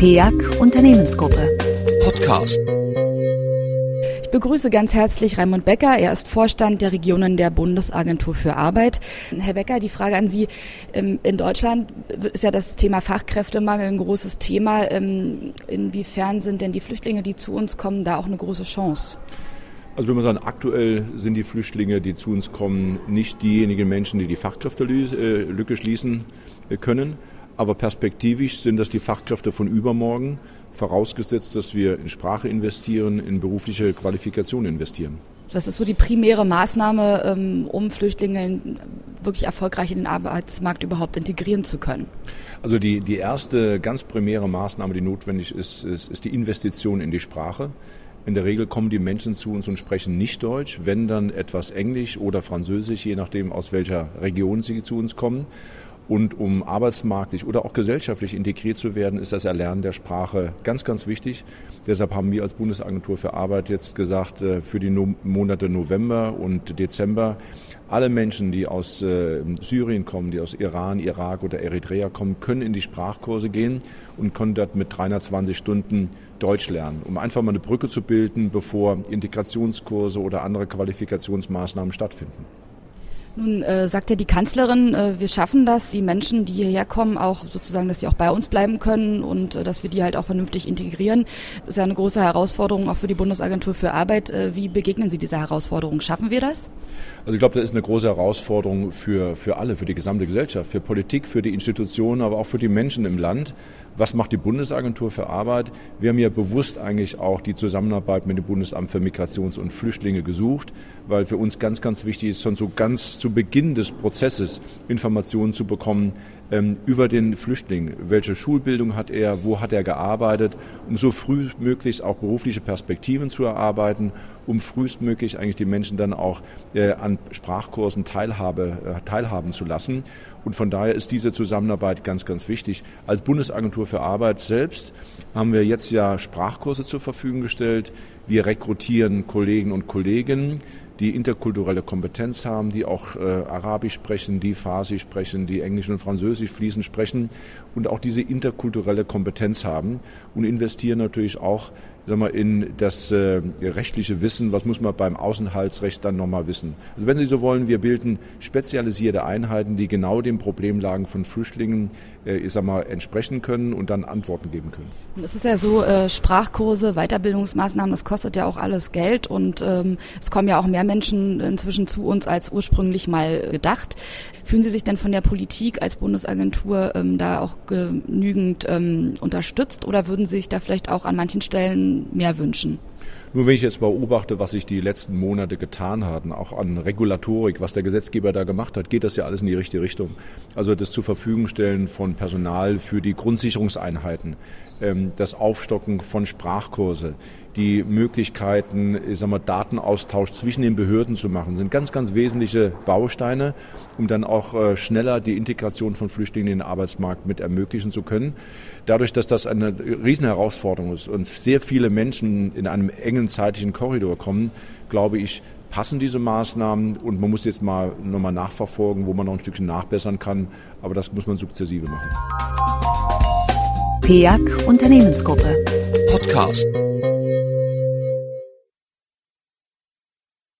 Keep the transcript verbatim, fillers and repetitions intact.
P E A C Unternehmensgruppe Podcast. Ich begrüße ganz herzlich Raimund Becker. Er ist Vorstand der Regionen der Bundesagentur für Arbeit. Herr Becker, die Frage an Sie. In Deutschland ist ja das Thema Fachkräftemangel ein großes Thema. Inwiefern sind denn die Flüchtlinge, die zu uns kommen, da auch eine große Chance? Also wenn man sagen, aktuell sind die Flüchtlinge, die zu uns kommen, nicht diejenigen Menschen, die die Fachkräftelücke schließen können. Aber perspektivisch sind das die Fachkräfte von übermorgen, vorausgesetzt, dass wir in Sprache investieren, in berufliche Qualifikation investieren. Das ist so die primäre Maßnahme, um Flüchtlinge wirklich erfolgreich in den Arbeitsmarkt überhaupt integrieren zu können. Also die, die erste ganz primäre Maßnahme, die notwendig ist, ist, ist die Investition in die Sprache. In der Regel kommen die Menschen zu uns und sprechen nicht Deutsch, wenn dann etwas Englisch oder Französisch, je nachdem aus welcher Region sie zu uns kommen. Und um arbeitsmarktlich oder auch gesellschaftlich integriert zu werden, ist das Erlernen der Sprache ganz, ganz wichtig. Deshalb haben wir als Bundesagentur für Arbeit jetzt gesagt, für die Monate November und Dezember, alle Menschen, die aus Syrien kommen, die aus Iran, Irak oder Eritrea kommen, können in die Sprachkurse gehen und können dort mit dreihundertzwanzig Stunden Deutsch lernen, um einfach mal eine Brücke zu bilden, bevor Integrationskurse oder andere Qualifikationsmaßnahmen stattfinden. Nun äh, sagt ja die Kanzlerin, äh, wir schaffen das, die Menschen, die hierher kommen, auch sozusagen, dass sie auch bei uns bleiben können und äh, dass wir die halt auch vernünftig integrieren. Das ist ja eine große Herausforderung auch für die Bundesagentur für Arbeit. Äh, wie begegnen Sie dieser Herausforderung? Schaffen wir das? Also ich glaube, das ist eine große Herausforderung für, für alle, für die gesamte Gesellschaft, für Politik, für die Institutionen, aber auch für die Menschen im Land. Was macht die Bundesagentur für Arbeit? Wir haben ja bewusst eigentlich auch die Zusammenarbeit mit dem Bundesamt für Migrations- und Flüchtlinge gesucht, weil für uns ganz, ganz wichtig ist, schon so ganz zu Beginn des Prozesses Informationen zu bekommen ähm, über den Flüchtling. Welche Schulbildung hat er, wo hat er gearbeitet, um so frühmöglich auch berufliche Perspektiven zu erarbeiten, um frühestmöglich eigentlich die Menschen dann auch äh, an Sprachkursen teilhabe, äh, teilhaben zu lassen. Und von daher ist diese Zusammenarbeit ganz, ganz wichtig. Als Bundesagentur für Arbeit selbst haben wir jetzt ja Sprachkurse zur Verfügung gestellt. Wir rekrutieren Kollegen und Kolleginnen, die interkulturelle Kompetenz haben, die auch äh, Arabisch sprechen, die Farsi sprechen, die Englisch und Französisch fließend sprechen und auch diese interkulturelle Kompetenz haben und investieren natürlich auch, sagen wir, in das äh, rechtliche Wissen. Was muss man beim Außenhaltsrecht dann nochmal wissen? Also wenn Sie so wollen, wir bilden spezialisierte Einheiten, die genau den Problemlagen von Flüchtlingen äh, ich sag mal, entsprechen können und dann Antworten geben können. Es ist ja so, äh, Sprachkurse, Weiterbildungsmaßnahmen, das kostet ja auch alles Geld und ähm, es kommen ja auch mehr Menschen inzwischen zu uns als ursprünglich mal gedacht. Fühlen Sie sich denn von der Politik als Bundesagentur ähm, da auch genügend ähm, unterstützt oder würden Sie sich da vielleicht auch an manchen Stellen mehr wünschen? Nur wenn ich jetzt beobachte, was sich die letzten Monate getan haben, auch an Regulatorik, was der Gesetzgeber da gemacht hat, geht das ja alles in die richtige Richtung. Also das zur Verfügung stellen von Personal für die Grundsicherungseinheiten, das Aufstocken von Sprachkurse, die Möglichkeiten, ich sag mal, Datenaustausch zwischen den Behörden zu machen, sind ganz, ganz wesentliche Bausteine, um dann auch schneller die Integration von Flüchtlingen in den Arbeitsmarkt mit ermöglichen zu können. Dadurch, dass das eine Riesenherausforderung ist und sehr viele Menschen in einem engen zeitlichen Korridor kommen, glaube ich, passen diese Maßnahmen und man muss jetzt mal nochmal nachverfolgen, wo man noch ein Stückchen nachbessern kann, aber das muss man sukzessive machen. P E A C Unternehmensgruppe Podcast.